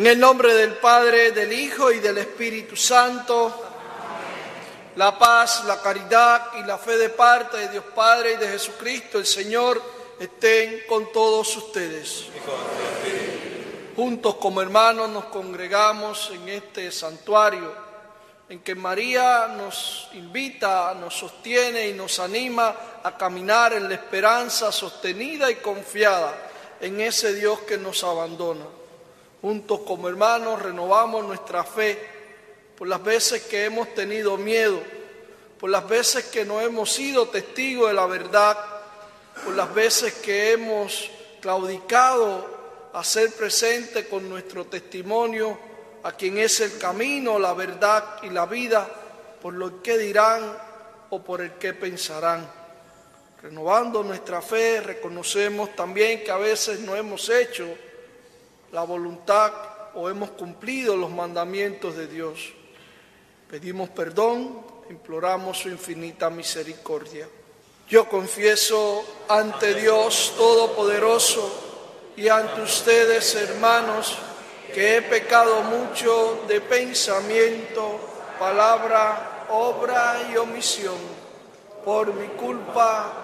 En el nombre del Padre, del Hijo y del Espíritu Santo. Amén. La paz, la caridad y la fe de parte de Dios Padre y de Jesucristo el Señor estén con todos ustedes. Juntos como hermanos nos congregamos en este santuario en que María nos invita, nos sostiene y nos anima a caminar en la esperanza sostenida y confiada en ese Dios que nos abandona. Juntos como hermanos renovamos nuestra fe por las veces que hemos tenido miedo, por las veces que no hemos sido testigos de la verdad, por las veces que hemos claudicado a ser presente con nuestro testimonio a quien es el camino, la verdad y la vida, por lo que dirán o por el que pensarán. Renovando nuestra fe, reconocemos también que a veces no hemos hecho la voluntad o hemos cumplido los mandamientos de Dios. Pedimos perdón, imploramos su infinita misericordia. Yo confieso ante Dios Todopoderoso y ante ustedes, hermanos, que he pecado mucho de pensamiento, palabra, obra y omisión, por mi culpa,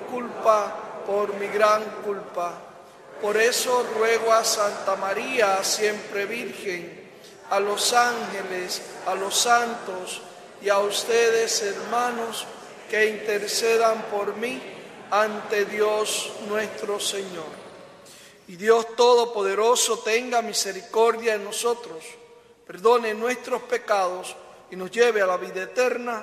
por mi gran culpa. Por eso ruego a Santa María, siempre Virgen, a los ángeles, a los santos y a ustedes, hermanos, que intercedan por mí ante Dios nuestro Señor. Y Dios Todopoderoso tenga misericordia de nosotros, perdone nuestros pecados y nos lleve a la vida eterna.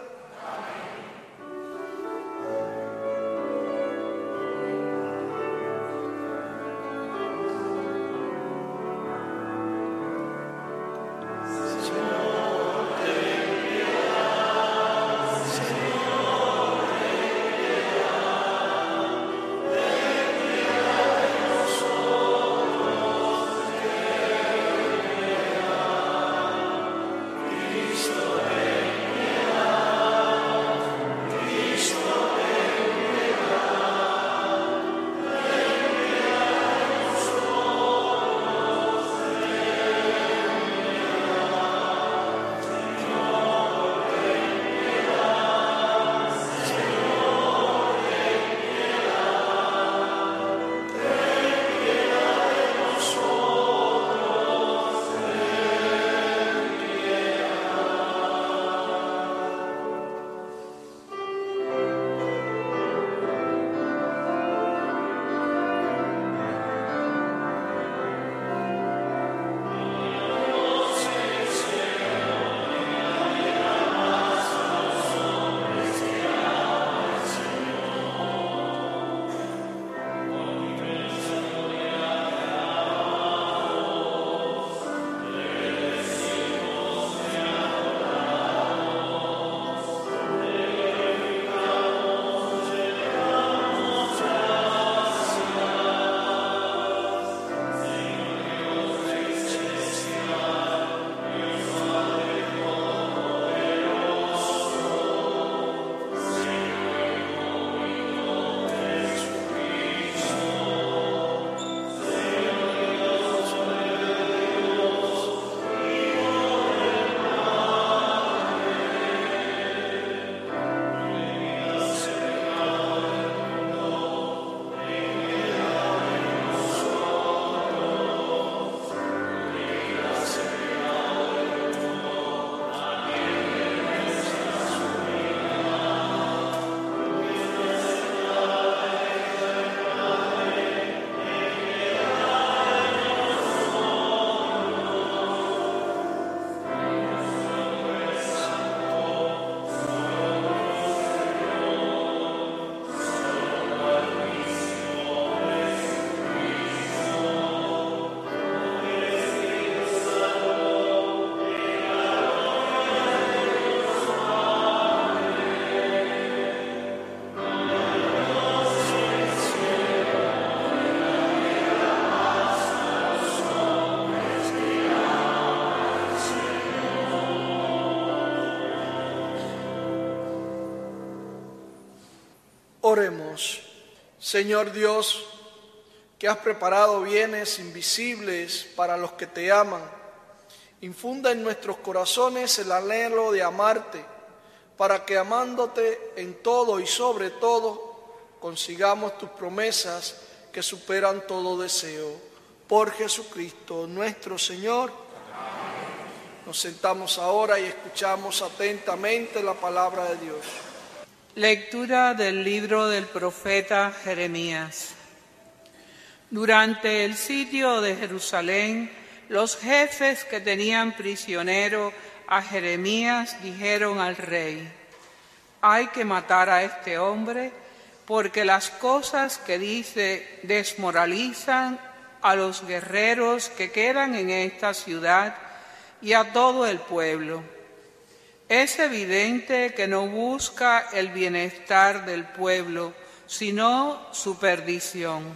Oremos. Señor Dios, que has preparado bienes invisibles para los que te aman. Infunda en nuestros corazones el anhelo de amarte, para que amándote en todo y sobre todo, consigamos tus promesas que superan todo deseo. Por Jesucristo nuestro Señor. Amén. Nos sentamos ahora y escuchamos atentamente la palabra de Dios. Lectura del libro del profeta Jeremías. Durante el sitio de Jerusalén, los jefes que tenían prisionero a Jeremías dijeron al rey: «Hay que matar a este hombre, porque las cosas que dice desmoralizan a los guerreros que quedan en esta ciudad y a todo el pueblo. Es evidente que no busca el bienestar del pueblo, sino su perdición».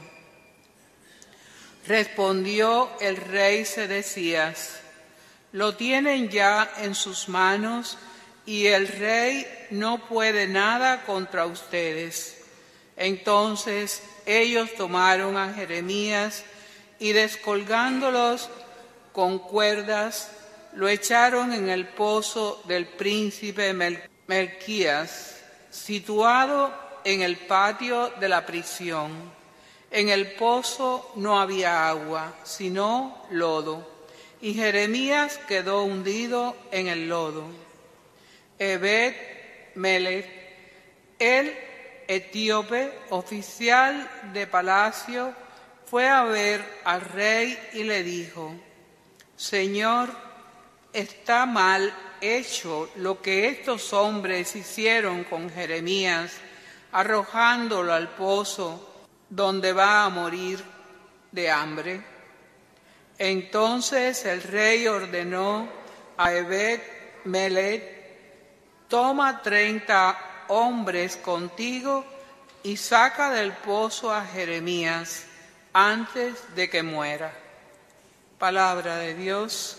Respondió el rey Sedecías: «Lo tienen ya en sus manos y el rey no puede nada contra ustedes». Entonces ellos tomaron a Jeremías y descolgándolos con cuerdas, lo echaron en el pozo del príncipe Melquías, situado en el patio de la prisión. En el pozo no había agua, sino lodo, y Jeremías quedó hundido en el lodo. Ebed-Melech, el etíope, oficial de palacio, fue a ver al rey y le dijo: «Señor, está mal hecho lo que estos hombres hicieron con Jeremías, arrojándolo al pozo donde va a morir de hambre». Entonces el rey ordenó a Ebed-Melech: «Toma 30 hombres contigo y saca del pozo a Jeremías antes de que muera». Palabra de Dios.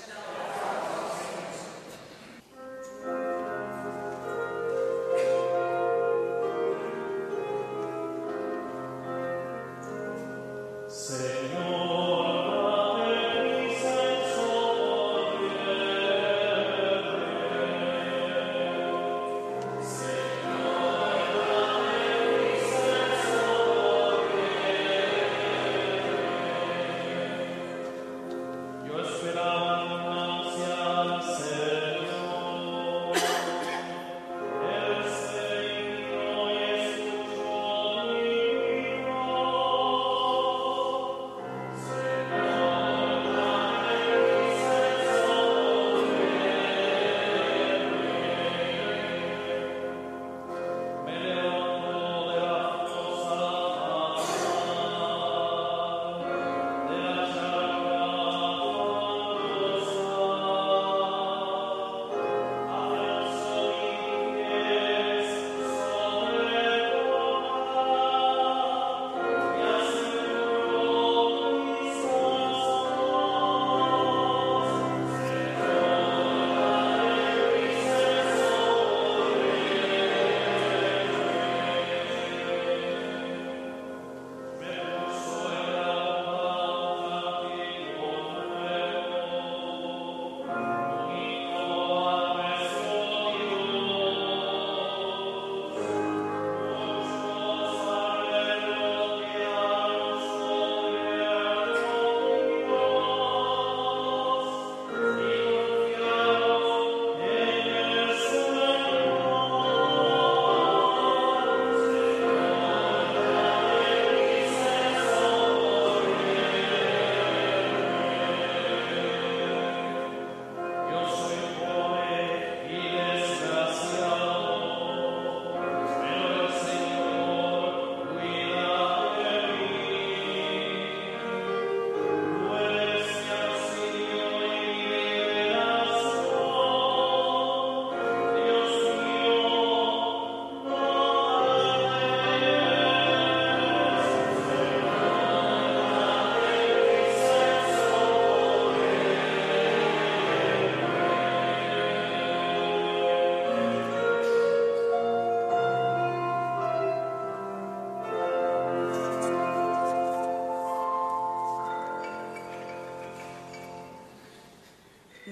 Yo esperaba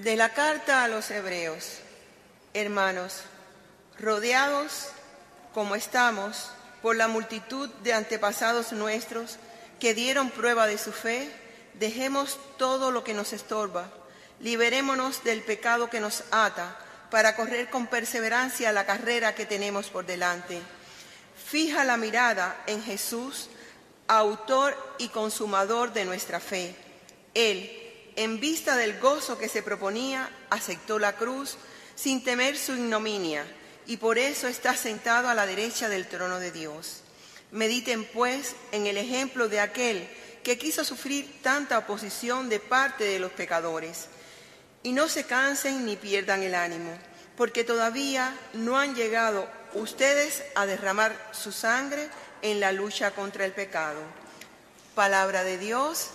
De la carta a los Hebreos. Hermanos, rodeados como estamos por la multitud de antepasados nuestros que dieron prueba de su fe, dejemos todo lo que nos estorba, liberémonos del pecado que nos ata, para correr con perseverancia la carrera que tenemos por delante. Fija la mirada en Jesús, autor y consumador de nuestra fe. Él, en vista del gozo que se proponía, aceptó la cruz sin temer su ignominia, y por eso está sentado a la derecha del trono de Dios. Mediten, pues, en el ejemplo de aquel que quiso sufrir tanta oposición de parte de los pecadores. Y no se cansen ni pierdan el ánimo, porque todavía no han llegado ustedes a derramar su sangre en la lucha contra el pecado. Palabra de Dios.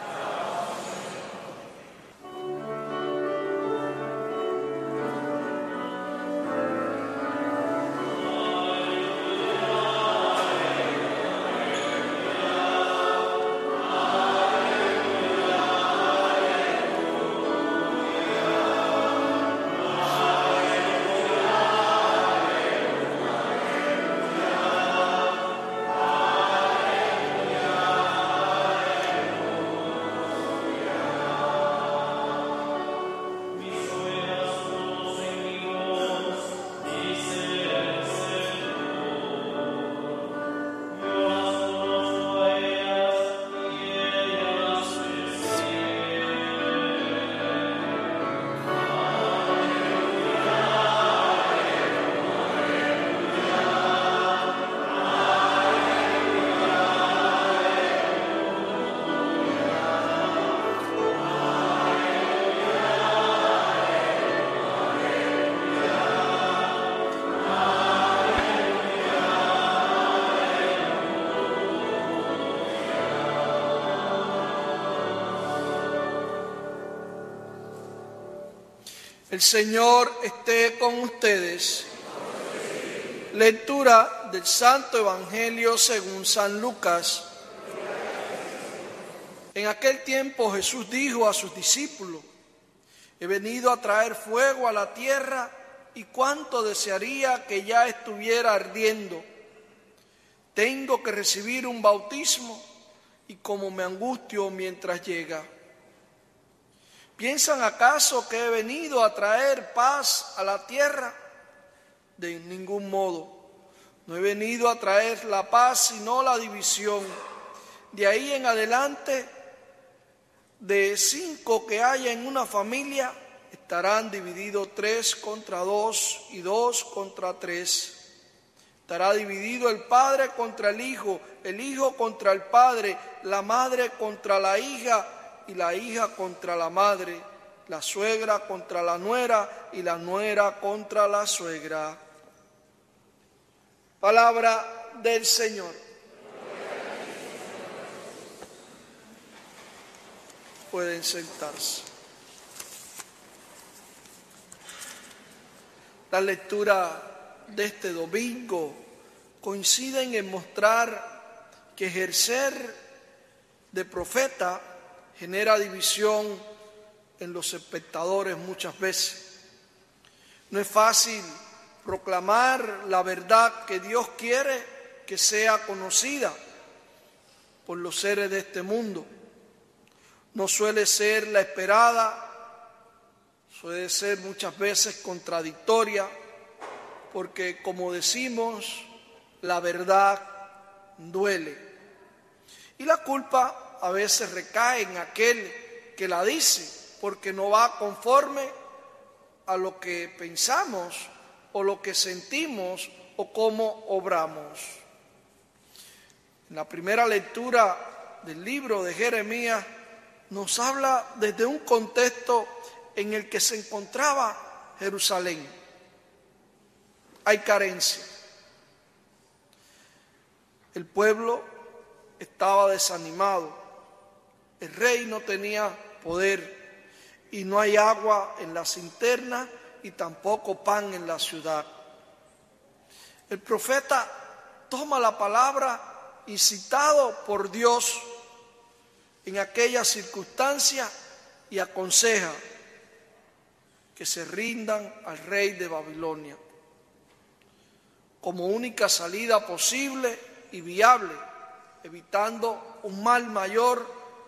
El Señor esté con ustedes. Lectura del Santo Evangelio según San Lucas. En aquel tiempo Jesús dijo a sus discípulos: he venido a traer fuego a la tierra, y cuánto desearía que ya estuviera ardiendo. Tengo que recibir un bautismo, y como me angustio mientras llega. ¿Piensan acaso que he venido a traer paz a la tierra? De ningún modo. No he venido a traer la paz, sino la división. De ahí en adelante, de 5 que haya en una familia, estarán divididos 3 contra 2 y 2 contra 3. Estará dividido el padre contra el hijo contra el padre, la madre contra la hija y la hija contra la madre, la suegra contra la nuera y la nuera contra la suegra. Palabra del Señor. Pueden sentarse. La lectura de este domingo coinciden en mostrar que ejercer de profeta genera división en los espectadores muchas veces. No es fácil proclamar la verdad que Dios quiere que sea conocida por los seres de este mundo. No suele ser la esperada, suele ser muchas veces contradictoria, porque como decimos, la verdad duele. Y la culpa a veces recae en aquel que la dice, porque no va conforme a lo que pensamos o lo que sentimos o cómo obramos. En la primera lectura del libro de Jeremías nos habla desde un contexto en el que se encontraba Jerusalén. Hay carencia. El pueblo estaba desanimado. El rey no tenía poder y no hay agua en la cisterna y tampoco pan en la ciudad. El profeta toma la palabra incitado por Dios en aquella circunstancia y aconseja: que se rindan al rey de Babilonia, como única salida posible y viable, evitando un mal mayor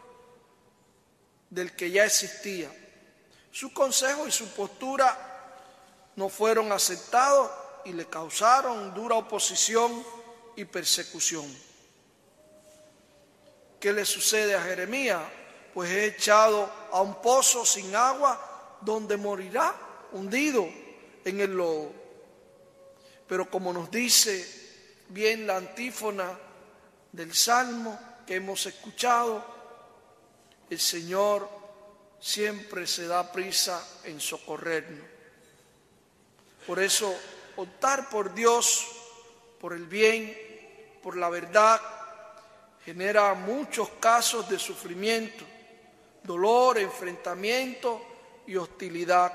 del que ya existía. Su consejo y su postura no fueron aceptados y le causaron dura oposición y persecución. ¿Qué le sucede a Jeremías? Pues es echado a un pozo sin agua donde morirá hundido en el lodo. Pero como nos dice bien la antífona del Salmo que hemos escuchado, el Señor siempre se da prisa en socorrernos. Por eso, optar por Dios, por el bien, por la verdad, genera muchos casos de sufrimiento, dolor, enfrentamiento y hostilidad.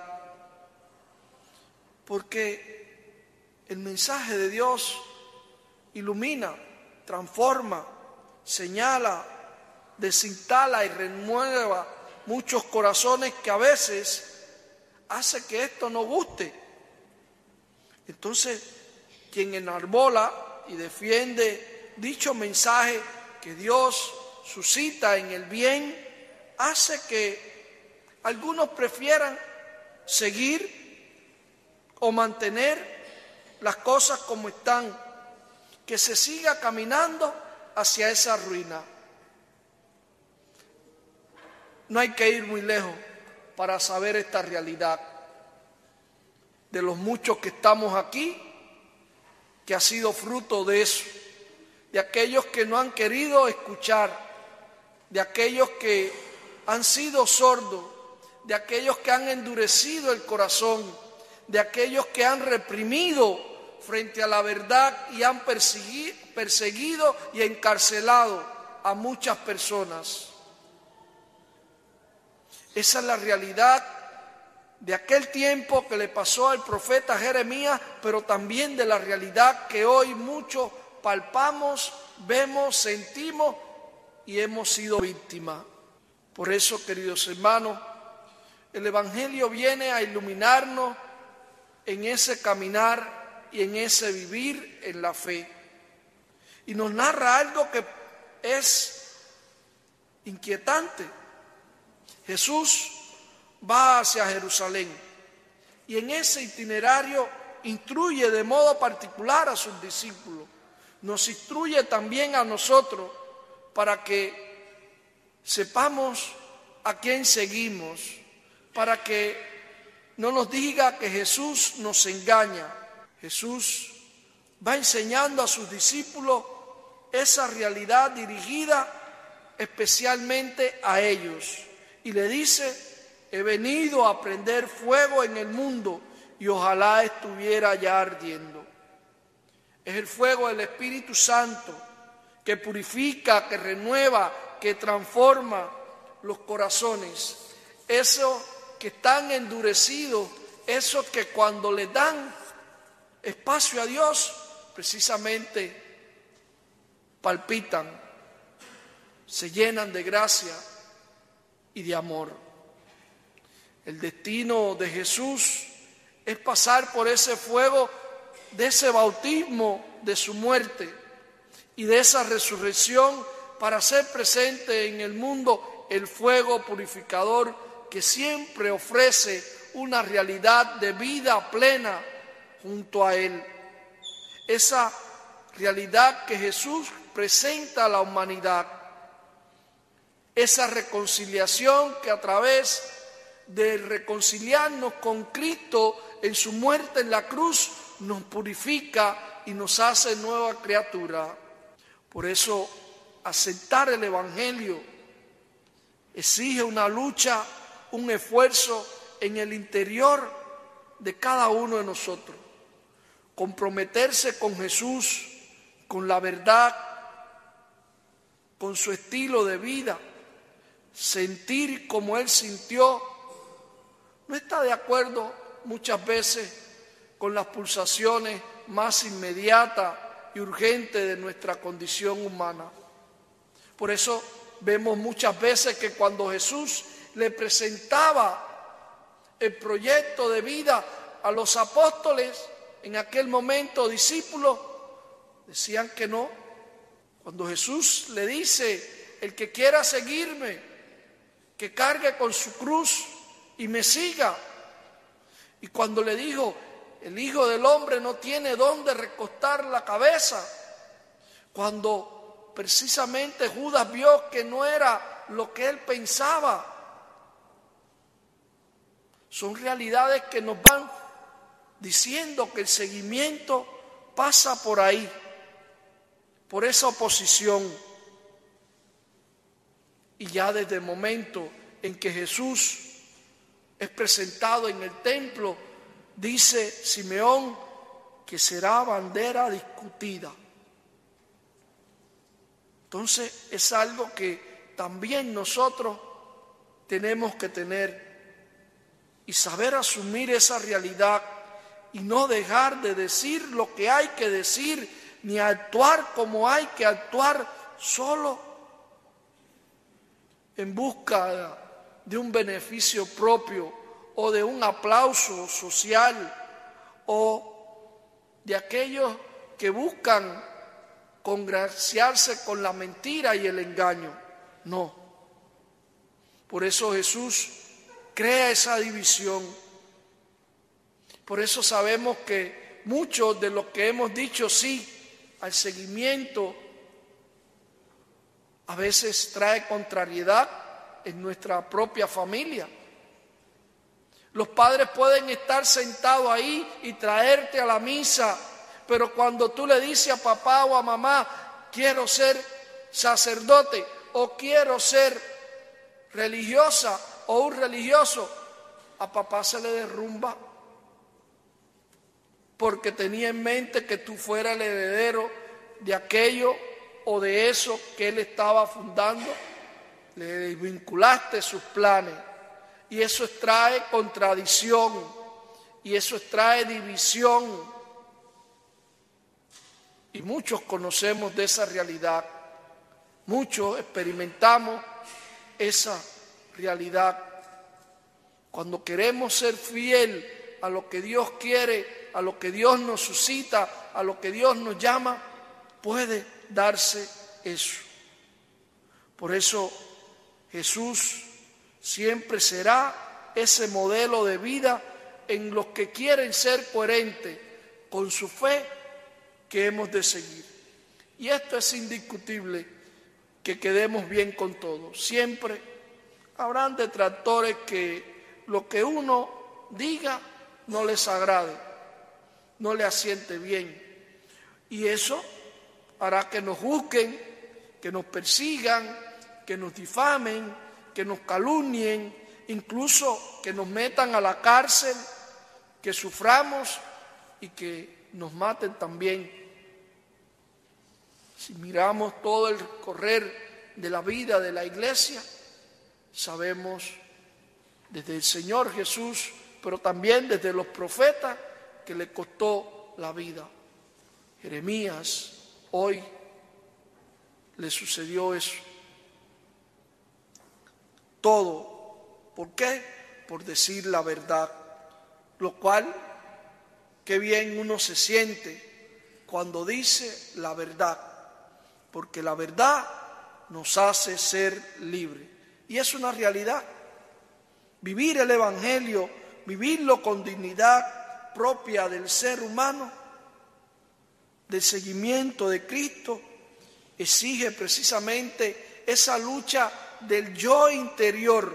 Porque el mensaje de Dios ilumina, transforma, señala, desinstala y renueva muchos corazones que a veces hace que esto no guste. Entonces, quien enarbola y defiende dicho mensaje que Dios suscita en el bien, hace que algunos prefieran seguir o mantener las cosas como están, que se siga caminando hacia esa ruina. No hay que ir muy lejos para saber esta realidad. De los muchos que estamos aquí, que ha sido fruto de eso, de aquellos que no han querido escuchar, de aquellos que han sido sordos, de aquellos que han endurecido el corazón, de aquellos que han reprimido frente a la verdad y han perseguido y encarcelado a muchas personas. Esa es la realidad de aquel tiempo que le pasó al profeta Jeremías, pero también de la realidad que hoy muchos palpamos, vemos, sentimos y hemos sido víctimas. Por eso, queridos hermanos, el Evangelio viene a iluminarnos en ese caminar y en ese vivir en la fe. Y nos narra algo que es inquietante. Jesús va hacia Jerusalén y en ese itinerario instruye de modo particular a sus discípulos. Nos instruye también a nosotros para que sepamos a quién seguimos, para que no nos diga que Jesús nos engaña. Jesús va enseñando a sus discípulos esa realidad dirigida especialmente a ellos y le dice: he venido a prender fuego en el mundo y ojalá estuviera ya ardiendo. Es el fuego del Espíritu Santo que purifica, que renueva, que transforma los corazones. Esos que están endurecidos, esos que cuando le dan espacio a Dios, precisamente palpitan, se llenan de gracia y de amor. El destino de Jesús es pasar por ese fuego de ese bautismo de su muerte y de esa resurrección para hacer presente en el mundo el fuego purificador que siempre ofrece una realidad de vida plena junto a Él. Esa realidad que Jesús presenta a la humanidad, esa reconciliación que a través de reconciliarnos con Cristo en su muerte en la cruz nos purifica y nos hace nueva criatura. Por eso aceptar el Evangelio exige una lucha, un esfuerzo en el interior de cada uno de nosotros. Comprometerse con Jesús, con la verdad, con su estilo de vida, sentir como Él sintió. No está de acuerdo muchas veces con las pulsaciones más inmediatas y urgentes de nuestra condición humana. Por eso vemos muchas veces que cuando Jesús le presentaba el proyecto de vida a los apóstoles, en aquel momento discípulos, decían que no. Cuando Jesús le dice, el que quiera seguirme, que cargue con su cruz y me siga. Y cuando le dijo, el Hijo del Hombre no tiene dónde recostar la cabeza, cuando precisamente Judas vio que no era lo que él pensaba, son realidades que nos van diciendo que el seguimiento pasa por ahí, por esa oposición. Y ya desde el momento en que Jesús es presentado en el templo, dice Simeón que será bandera discutida. Entonces es algo que también nosotros tenemos que tener y saber asumir esa realidad y no dejar de decir lo que hay que decir, ni actuar como hay que actuar solo en busca de un beneficio propio o de un aplauso social o de aquellos que buscan congraciarse con la mentira y el engaño. No. Por eso Jesús crea esa división. Por eso sabemos que muchos de los que hemos dicho sí al seguimiento a veces trae contrariedad en nuestra propia familia. Los padres pueden estar sentados ahí y traerte a la misa, pero cuando tú le dices a papá o a mamá, quiero ser sacerdote o quiero ser religiosa o un religioso, a papá se le derrumba porque tenía en mente que tú fueras el heredero de aquello o de eso que él estaba fundando. Le vinculaste sus planes y eso trae contradicción y eso trae división. Y muchos conocemos de esa realidad, muchos experimentamos esa realidad. Cuando queremos ser fiel a lo que Dios quiere, a lo que Dios nos suscita, a lo que Dios nos llama, puede darse eso. Por eso Jesús siempre será ese modelo de vida en los que quieren ser coherentes con su fe que hemos de seguir. Y esto es indiscutible, que quedemos bien con todos. Siempre habrán detractores que lo que uno diga no les agrade, no le asiente bien. Y eso hará que nos juzguen, que nos persigan, que nos difamen, que nos calumnien, incluso que nos metan a la cárcel, que suframos y que nos maten también. Si miramos todo el correr de la vida de la iglesia, sabemos desde el Señor Jesús, pero también desde los profetas, que le costó la vida. Jeremías, hoy le sucedió eso. Todo. ¿Por qué? Por decir la verdad. Lo cual, qué bien uno se siente cuando dice la verdad. Porque la verdad nos hace ser libres. Y es una realidad. Vivir el Evangelio, vivirlo con dignidad propia del ser humano, del seguimiento de Cristo, exige precisamente esa lucha del yo interior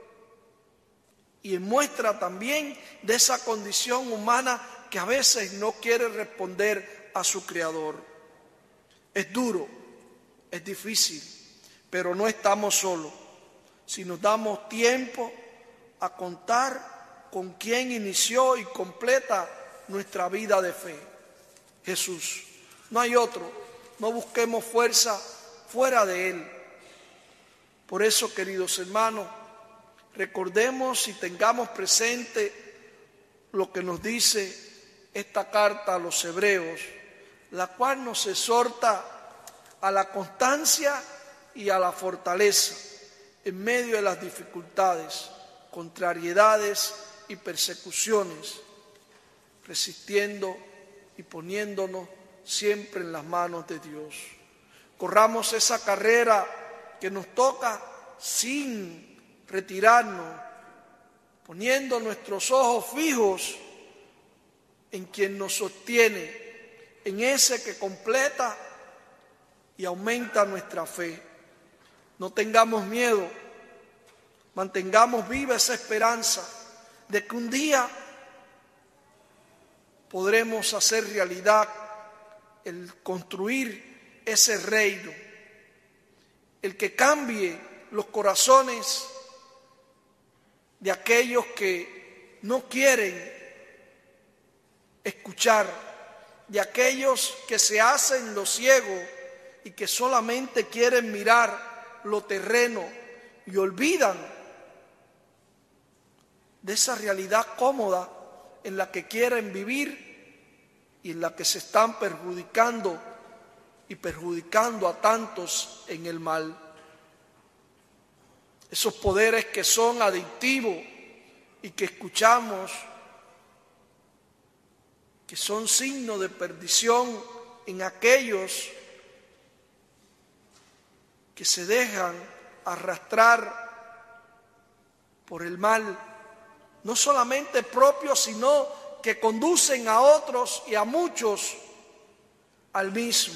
y muestra también de esa condición humana que a veces no quiere responder a su Creador. Es duro, es difícil, pero no estamos solos. Si nos damos tiempo a contar con quien inició y completa nuestra vida de fe, Jesús. No hay otro, no busquemos fuerza fuera de Él. Por eso, queridos hermanos, recordemos y tengamos presente lo que nos dice esta carta a los hebreos, la cual nos exhorta a la constancia y a la fortaleza en medio de las dificultades, contrariedades y persecuciones, resistiendo y poniéndonos siempre en las manos de Dios. Corramos esa carrera que nos toca sin retirarnos, poniendo nuestros ojos fijos en quien nos sostiene, en ese que completa y aumenta nuestra fe. No tengamos miedo, mantengamos viva esa esperanza de que un día podremos hacer realidad el construir ese reino, el que cambie los corazones de aquellos que no quieren escuchar, de aquellos que se hacen los ciegos y que solamente quieren mirar lo terreno y olvidan de esa realidad cómoda en la que quieren vivir y en la que se están perjudicando y perjudicando a tantos en el mal. Esos poderes que son adictivos y que escuchamos que son signo de perdición en aquellos que se dejan arrastrar por el mal, no solamente propio, sino que conducen a otros y a muchos al mismo.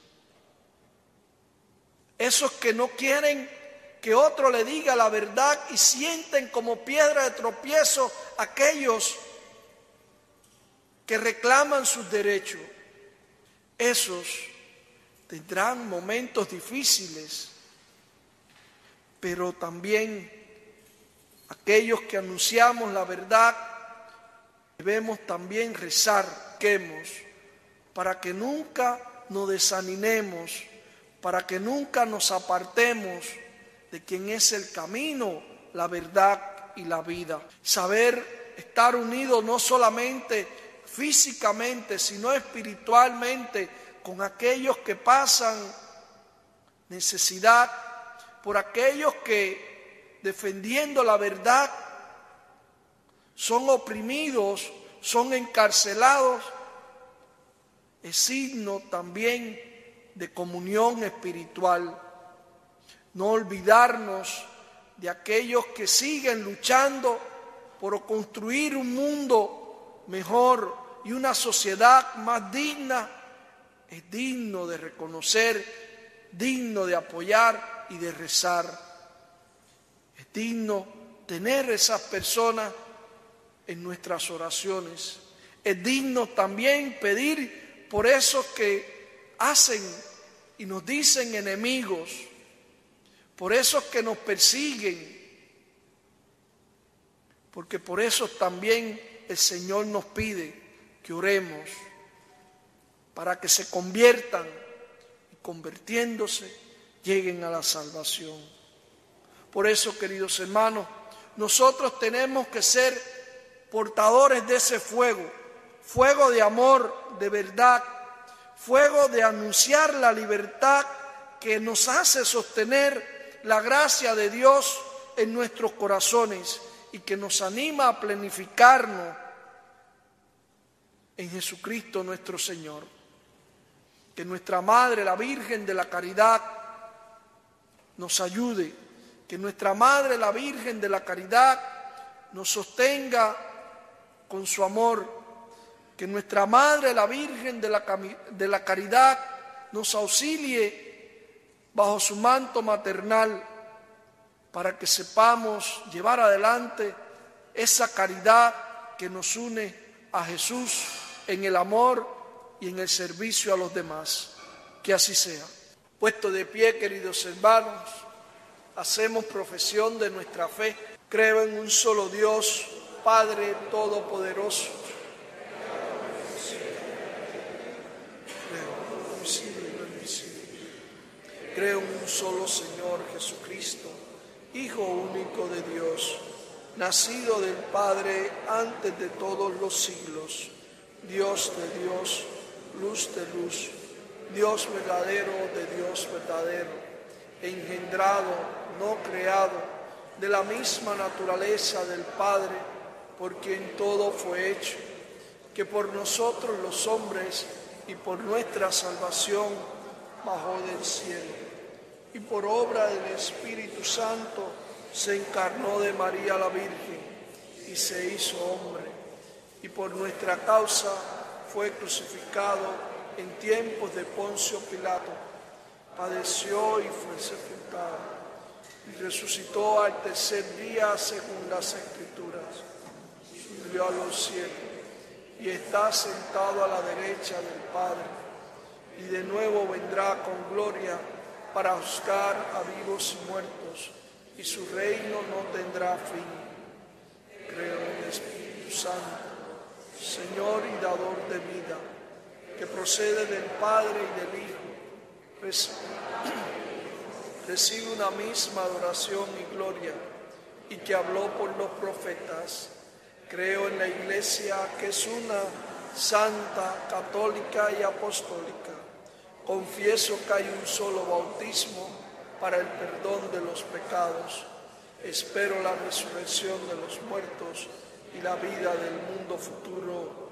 Esos que no quieren que otro le diga la verdad y sienten como piedra de tropiezo aquellos que reclaman sus derechos. Esos tendrán momentos difíciles, pero también aquellos que anunciamos la verdad debemos también rezar, para que nunca nos desanimemos, para que nunca nos apartemos de quien es el camino, la verdad y la vida. Saber estar unidos no solamente físicamente, sino espiritualmente con aquellos que pasan necesidad, por aquellos que defendiendo la verdad son oprimidos, son encarcelados, es signo también de comunión espiritual. No olvidarnos de aquellos que siguen luchando por construir un mundo mejor y una sociedad más digna. Es digno de reconocer, digno de apoyar y de rezar. Es digno tener esas personas en nuestras oraciones. Es digno también pedir por esos que hacen y nos dicen enemigos, por esos que nos persiguen, porque por eso también el Señor nos pide que oremos para que se conviertan y convirtiéndose lleguen a la salvación. Por eso, queridos hermanos, nosotros tenemos que ser portadores de ese fuego, fuego de amor, de verdad, fuego de anunciar la libertad que nos hace sostener la gracia de Dios en nuestros corazones y que nos anima a planificarnos en Jesucristo nuestro Señor. Que nuestra Madre, la Virgen de la Caridad, nos ayude, que nuestra Madre, la Virgen de la Caridad, nos sostenga con su amor, que nuestra Madre, la Virgen de la Caridad, nos auxilie bajo su manto maternal, para que sepamos llevar adelante esa caridad que nos une a Jesús en el amor y en el servicio a los demás. Que así sea. Puesto de pie, queridos hermanos, hacemos profesión de nuestra fe. Creo en un solo Dios, Padre Todopoderoso. Creo en un solo Señor Jesucristo, Hijo único de Dios, nacido del Padre antes de todos los siglos, Dios de Dios, luz de luz, Dios verdadero de Dios verdadero, engendrado, no creado, de la misma naturaleza del Padre, por quien todo fue hecho, que por nosotros los hombres y por nuestra salvación bajó del cielo, y por obra del Espíritu Santo se encarnó de María la Virgen y se hizo hombre, y por nuestra causa fue crucificado en tiempos de Poncio Pilato, padeció y fue sepultado, y resucitó al tercer día según las Escrituras, subió a los cielos y está sentado a la derecha del Padre, y de nuevo vendrá con gloria para juzgar a vivos y muertos, y su reino no tendrá fin. Creo en el Espíritu Santo, Señor y dador de vida, que procede del Padre y del Hijo, recibe una misma adoración y gloria, y que habló por los profetas. Creo en la Iglesia, que es una, santa, católica y apostólica. Confieso que hay un solo bautismo para el perdón de los pecados. Espero la resurrección de los muertos y la vida del mundo futuro.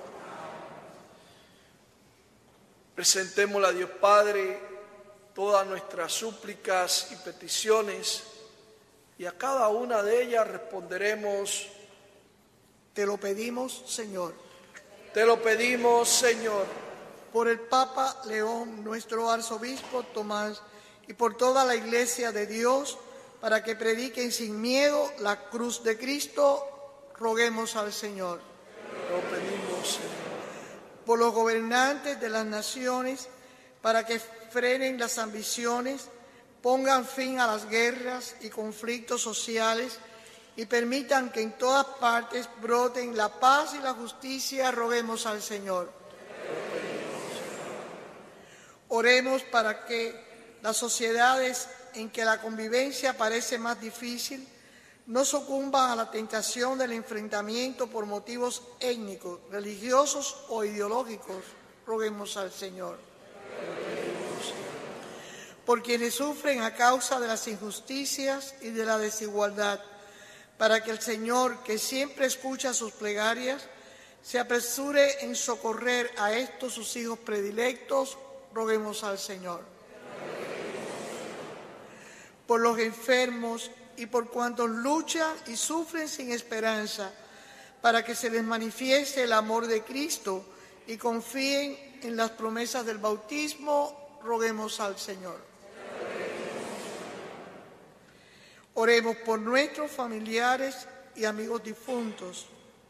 Presentémosle a Dios Padre todas nuestras súplicas y peticiones, y a cada una de ellas responderemos: te lo pedimos, Señor. Te lo pedimos, Señor. Por el Papa León, nuestro arzobispo Tomás, y por toda la Iglesia de Dios, para que prediquen sin miedo la cruz de Cristo, roguemos al Señor. Lo pedimos, Señor. Por los gobernantes de las naciones, para que frenen las ambiciones, pongan fin a las guerras y conflictos sociales y permitan que en todas partes broten la paz y la justicia, roguemos al Señor. Oremos para que las sociedades en que la convivencia parece más difícil no sucumban a la tentación del enfrentamiento por motivos étnicos, religiosos o ideológicos, roguemos al Señor. Por quienes sufren a causa de las injusticias y de la desigualdad, para que el Señor, que siempre escucha sus plegarias, se apresure en socorrer a estos sus hijos predilectos, roguemos al Señor. Por los enfermos y por cuantos luchan y sufren sin esperanza, para que se les manifieste el amor de Cristo y confíen en las promesas del bautismo, roguemos al Señor. Oremos por nuestros familiares y amigos difuntos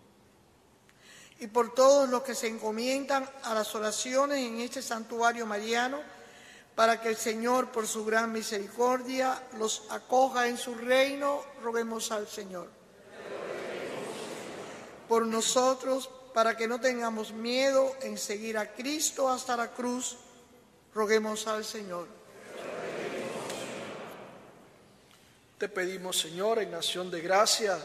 y por todos los que se encomiendan a las oraciones en este santuario mariano, para que el Señor, por su gran misericordia, los acoja en su reino, roguemos al Señor. Por nosotros, para que no tengamos miedo en seguir a Cristo hasta la cruz, roguemos al Señor. Te pedimos, Señor, en acción de gracias,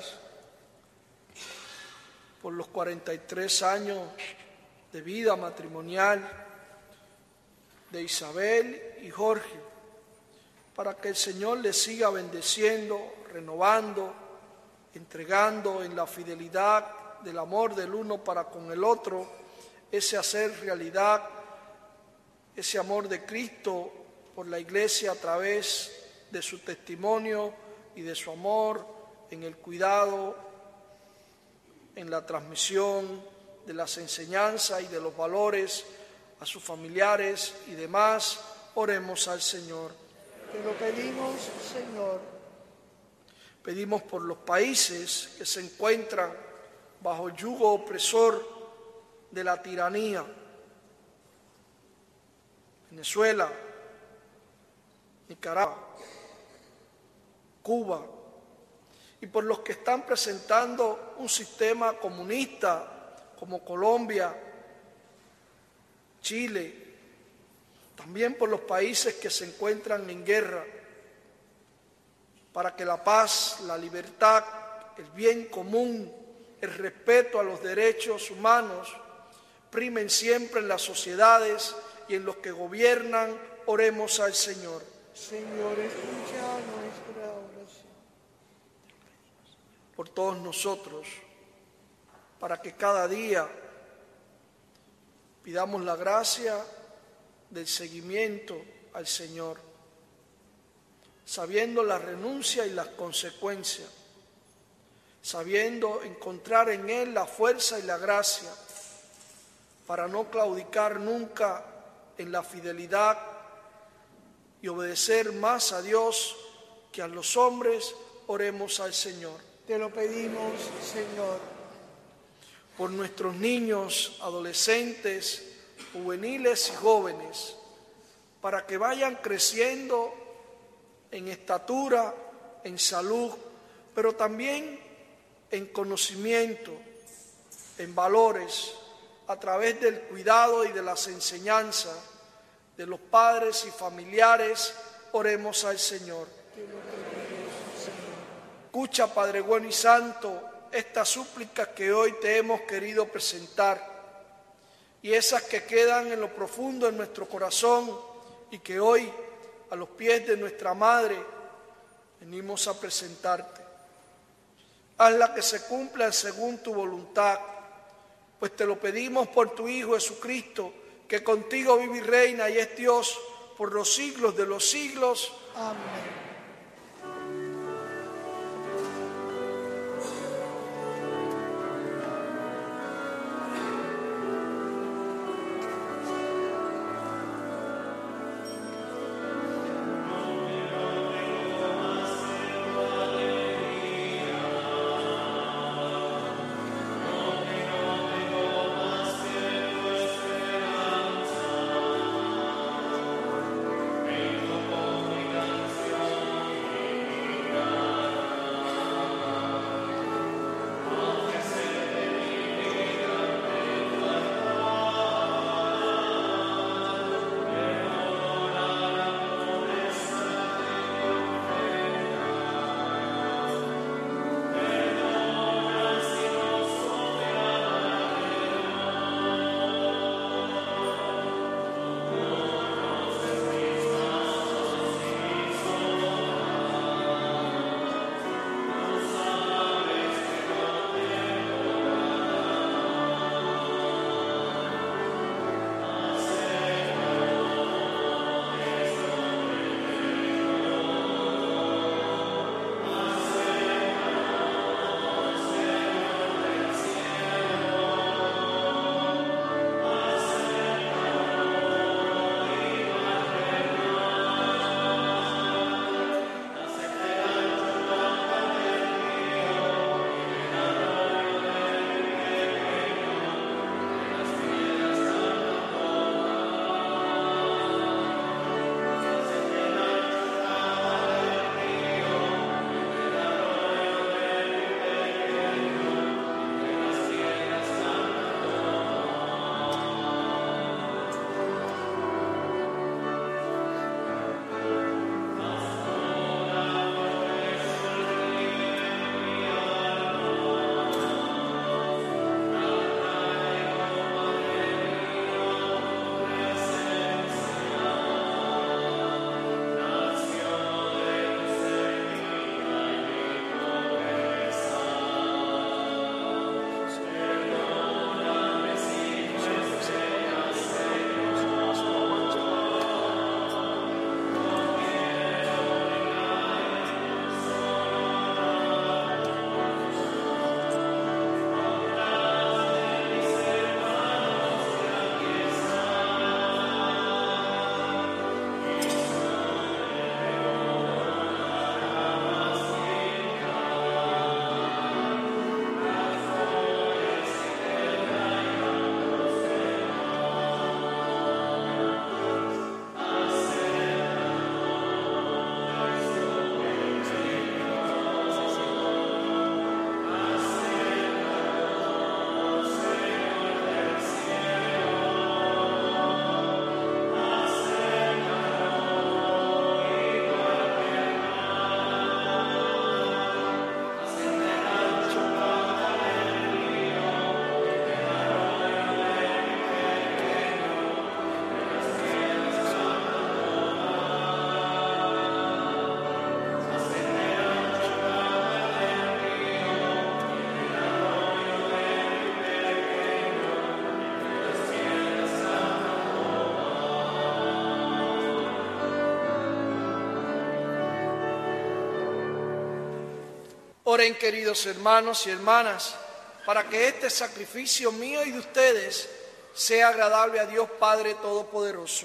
por los 43 años de vida matrimonial de Isabel y Jorge, para que el Señor les siga bendeciendo, renovando, entregando en la fidelidad del amor del uno para con el otro, ese hacer realidad, ese amor de Cristo por la Iglesia a través de su testimonio y de su amor en el cuidado, en la transmisión de las enseñanzas y de los valores a sus familiares y demás. Oremos al Señor. Te lo pedimos, Señor. Pedimos por los países que se encuentran bajo el yugo opresor de la tiranía. Venezuela, Nicaragua, Cuba, y por los que están presentando un sistema comunista como Colombia, Chile, también por los países que se encuentran en guerra, para que la paz, la libertad, el bien común, el respeto a los derechos humanos primen siempre en las sociedades y en los que gobiernan. Oremos al Señor. Señor, escucha nuestra oración. Por todos nosotros, para que cada día pidamos la gracia del seguimiento al Señor, sabiendo la renuncia y las consecuencias, sabiendo encontrar en Él la fuerza y la gracia para no claudicar nunca en la fidelidad y obedecer más a Dios que a los hombres. Oremos al Señor. Te lo pedimos, Señor. Por nuestros niños, adolescentes, juveniles y jóvenes, para que vayan creciendo en estatura, en salud, pero también en conocimiento, en valores, a través del cuidado y de las enseñanzas de los padres y familiares. Oremos al Señor. Escucha, Padre bueno y santo, estas súplicas que hoy te hemos querido presentar y esas que quedan en lo profundo de nuestro corazón y que hoy a los pies de nuestra Madre venimos a presentarte. Hazla que se cumplan según tu voluntad, pues te lo pedimos por tu Hijo Jesucristo, que contigo vive y reina y es Dios por los siglos de los siglos. Amén. Oren, queridos hermanos y hermanas, para que este sacrificio mío y de ustedes sea agradable a Dios Padre Todopoderoso.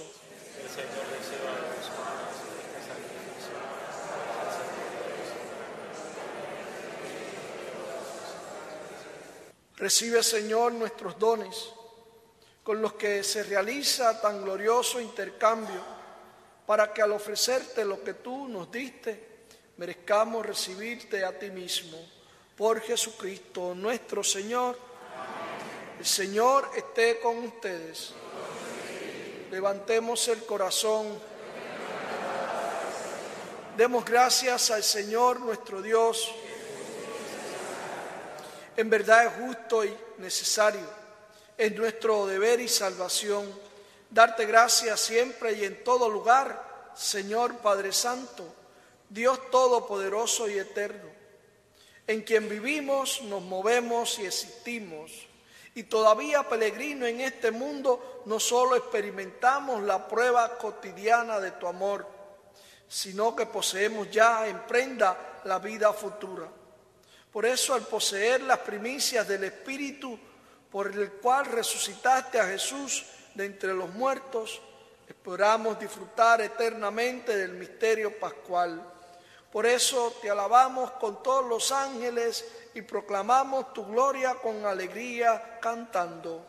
Recibe, Señor, nuestros dones, con los que se realiza tan glorioso intercambio, para que al ofrecerte lo que tú nos diste, merezcamos recibirte a ti mismo. Por Jesucristo nuestro Señor. Amén. El Señor esté con ustedes. Levantemos el corazón. Demos gracias al Señor nuestro Dios. En verdad es justo y necesario, es nuestro deber y salvación, darte gracias siempre y en todo lugar, Señor Padre Santo, Dios Todopoderoso y Eterno, en quien vivimos, nos movemos y existimos, y todavía peregrino en este mundo, no solo experimentamos la prueba cotidiana de tu amor, sino que poseemos ya en prenda la vida futura. Por eso, al poseer las primicias del Espíritu por el cual resucitaste a Jesús de entre los muertos, esperamos disfrutar eternamente del misterio pascual. Por eso te alabamos con todos los ángeles y proclamamos tu gloria con alegría cantando.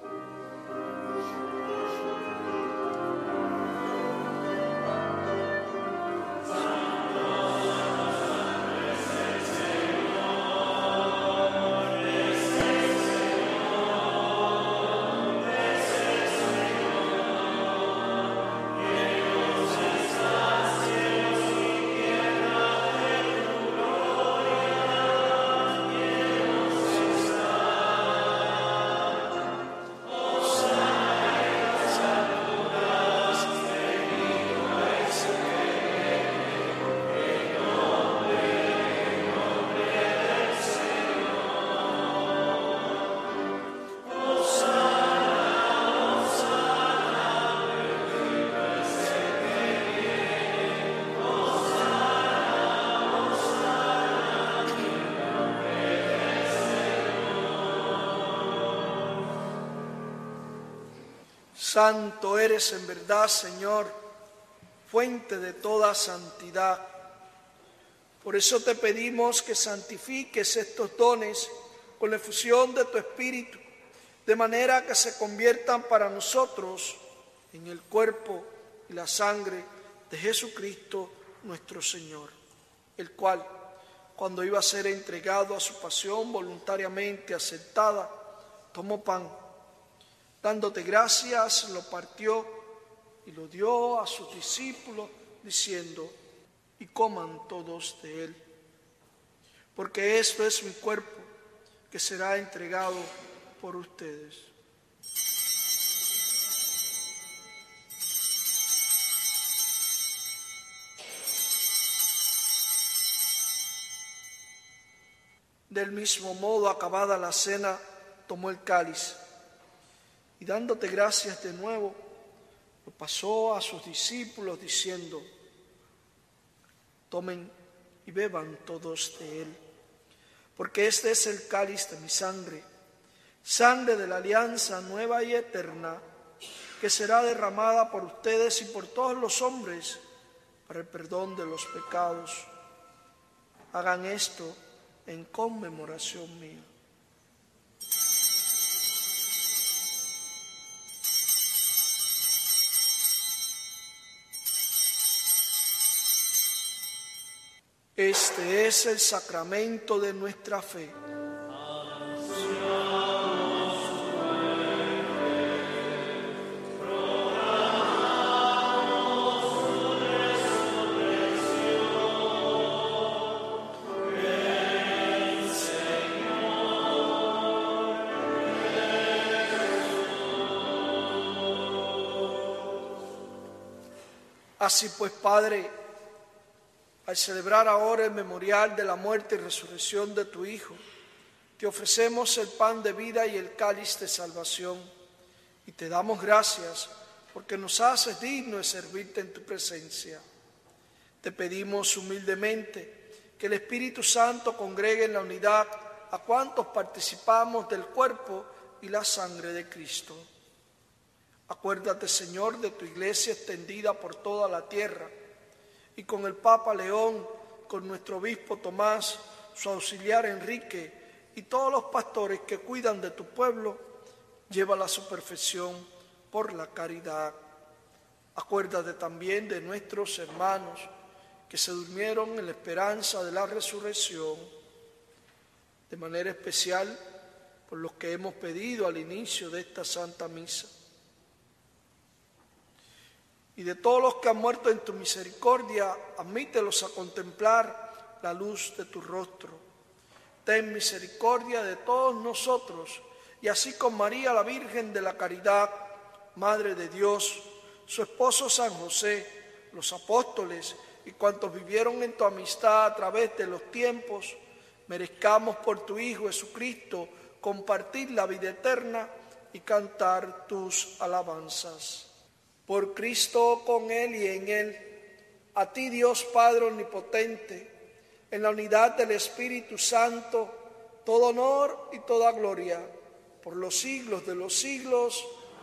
Santo eres en verdad, Señor, fuente de toda santidad. Por eso te pedimos que santifiques estos dones con la efusión de tu Espíritu, de manera que se conviertan para nosotros en el cuerpo y la sangre de Jesucristo nuestro Señor, el cual, cuando iba a ser entregado a su pasión voluntariamente aceptada, tomó pan. Dándote gracias, lo partió y lo dio a sus discípulos, diciendo: y coman todos de él, porque esto es mi cuerpo, que será entregado por ustedes. Del mismo modo, acabada la cena, tomó el cáliz, y dándote gracias de nuevo, lo pasó a sus discípulos diciendo: tomen y beban todos de él, porque este es el cáliz de mi sangre, sangre de la alianza nueva y eterna, que será derramada por ustedes y por todos los hombres para el perdón de los pecados. Hagan esto en conmemoración mía. Este es el sacramento de nuestra fe. Así pues, Padre, al celebrar ahora el memorial de la muerte y resurrección de tu Hijo, te ofrecemos el pan de vida y el cáliz de salvación, y te damos gracias porque nos haces dignos de servirte en tu presencia. Te pedimos humildemente que el Espíritu Santo congregue en la unidad a cuantos participamos del cuerpo y la sangre de Cristo. Acuérdate, Señor, de tu iglesia extendida por toda la tierra, y con el Papa León, con nuestro obispo Tomás, su auxiliar Enrique, y todos los pastores que cuidan de tu pueblo, llévala a su perfección por la caridad. Acuérdate también de nuestros hermanos que se durmieron en la esperanza de la resurrección, de manera especial por los que hemos pedido al inicio de esta Santa Misa. Y de todos los que han muerto en tu misericordia, admítelos a contemplar la luz de tu rostro. Ten misericordia de todos nosotros, y así con María, la Virgen de la Caridad, Madre de Dios, su esposo San José, los apóstoles y cuantos vivieron en tu amistad a través de los tiempos, merezcamos por tu Hijo Jesucristo compartir la vida eterna y cantar tus alabanzas. Por Cristo, con Él y en Él, a ti Dios Padre Omnipotente, en la unidad del Espíritu Santo, todo honor y toda gloria, por los siglos de los siglos.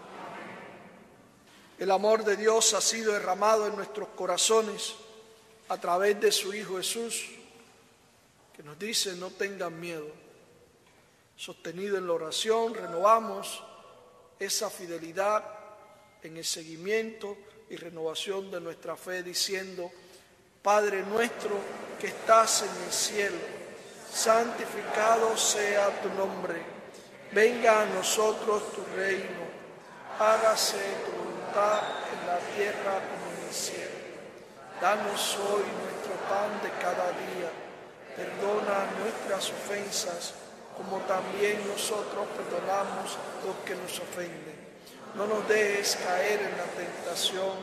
El amor de Dios ha sido derramado en nuestros corazones a través de su Hijo Jesús, que nos dice: no tengan miedo. Sostenido en la oración, renovamos esa fidelidad en el seguimiento y renovación de nuestra fe, diciendo: Padre nuestro que estás en el cielo, santificado sea tu nombre. Venga a nosotros tu reino. Hágase tu voluntad en la tierra como en el cielo. Danos hoy nuestro pan de cada día. Perdona nuestras ofensas, como también nosotros perdonamos a los que nos ofenden. No nos dejes caer en la tentación.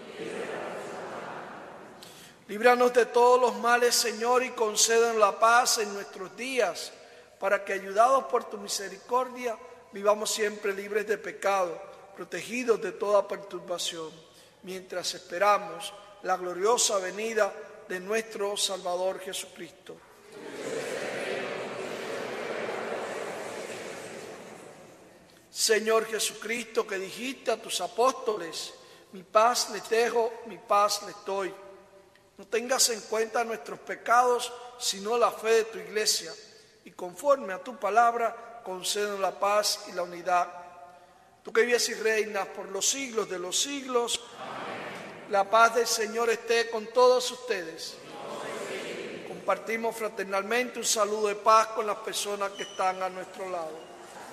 Líbranos de todos los males, Señor, y concédenos la paz en nuestros días, para que, ayudados por tu misericordia, vivamos siempre libres de pecado, protegidos de toda perturbación, mientras esperamos la gloriosa venida de nuestro Salvador Jesucristo. Señor Jesucristo, que dijiste a tus apóstoles: mi paz les dejo, mi paz les doy. No tengas en cuenta nuestros pecados, sino la fe de tu iglesia, y conforme a tu palabra, concédenos la paz y la unidad. Tú que vives y reinas por los siglos de los siglos. Amén. La paz del Señor esté con todos ustedes. Amén. Compartimos fraternalmente un saludo de paz con las personas que están a nuestro lado.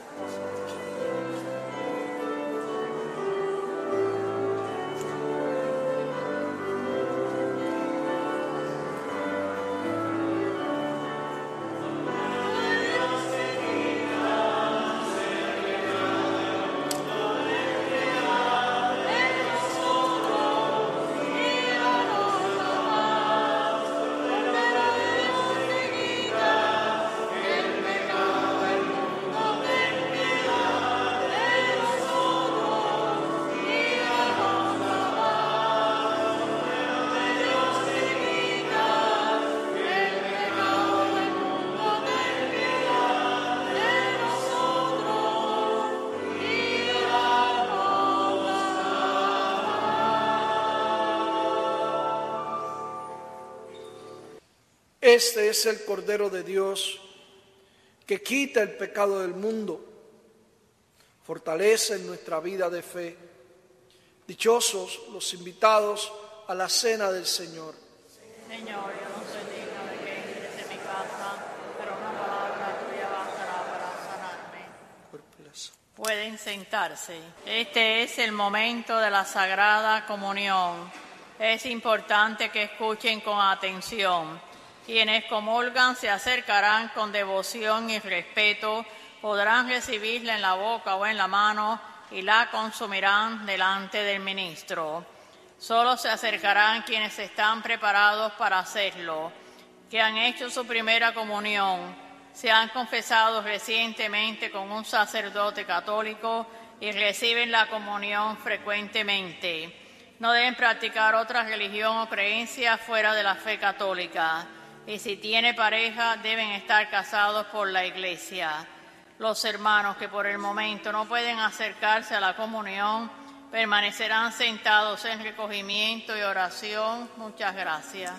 Este es el Cordero de Dios que quita el pecado del mundo. Fortalece nuestra vida de fe. Dichosos los invitados a la cena del Señor. Señor, yo no soy digno de que entres en mi casa, pero una palabra tuya bastará para sanarme. Pueden sentarse. Este es el momento de la Sagrada Comunión. Es importante que escuchen con atención. Quienes comulgan se acercarán con devoción y respeto, podrán recibirla en la boca o en la mano y la consumirán delante del ministro. Solo se acercarán quienes están preparados para hacerlo, que han hecho su primera comunión, se han confesado recientemente con un sacerdote católico y reciben la comunión frecuentemente. No deben practicar otra religión o creencia fuera de la fe católica. y si tiene pareja deben estar casados por la Iglesia. Los hermanos que por el momento no pueden acercarse a la comunión permanecerán sentados en recogimiento y oración. Muchas gracias.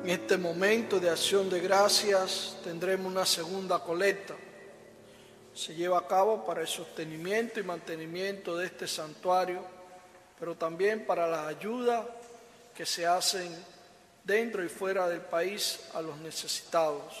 En este momento de acción de gracias tendremos una segunda colecta. Se lleva a cabo para el sostenimiento y mantenimiento de este santuario, pero también para las ayudas que se hacen dentro y fuera del país a los necesitados.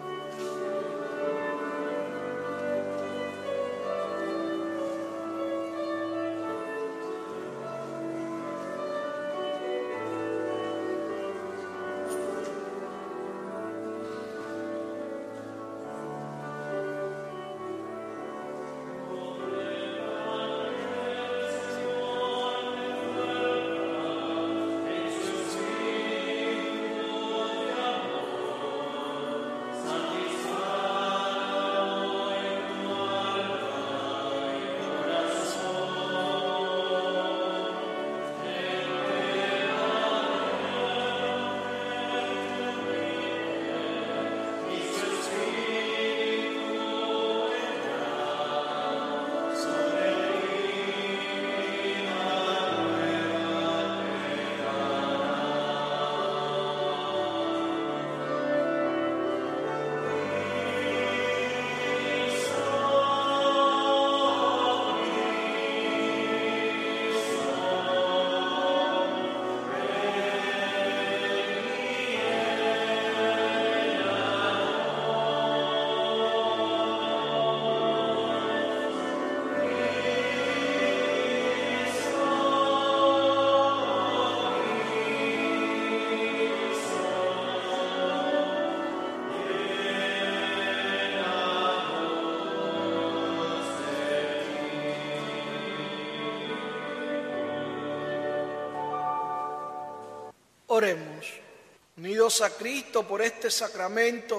Oremos. Unidos a Cristo por este sacramento,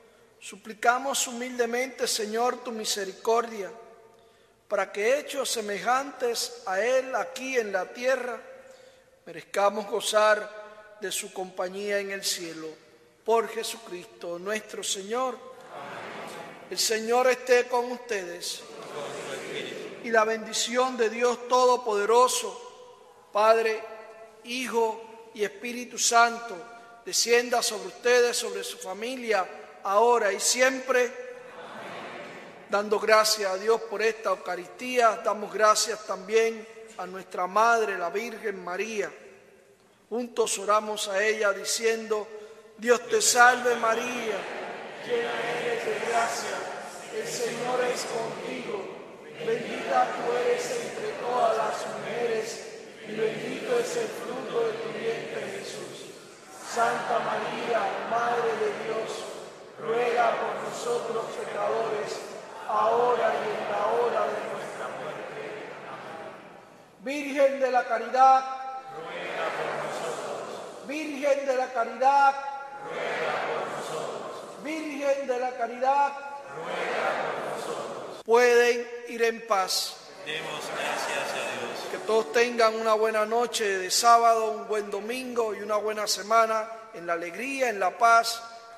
suplicamos humildemente, Señor, tu misericordia, para que hechos semejantes a Él aquí en la tierra, merezcamos gozar de su compañía en el cielo. Por Jesucristo nuestro Señor. Amén. El Señor esté con ustedes. Y la bendición de Dios Todopoderoso, Padre, Hijo y Espíritu Santo, descienda sobre ustedes, sobre su familia, ahora y siempre. Amén. Dando gracias a Dios por esta Eucaristía, damos gracias también a nuestra Madre, la Virgen María. Juntos oramos a ella diciendo: Dios te salve María, llena eres de gracia, el Señor es contigo, bendita tú eres entre todas las mujeres, y bendito es el fruto de tu vientre, Jesús. Santa María, Madre de Dios, ruega por nosotros pecadores, ahora y en la hora de nuestra muerte. Amén. Virgen de la Caridad, ruega por nosotros. Virgen de la Caridad, ruega por nosotros. Virgen de la Caridad, ruega por nosotros. Pueden ir en paz. Demos gracias a Dios. Que todos tengan una buena noche de sábado, un buen domingo y una buena semana en la alegría, en la paz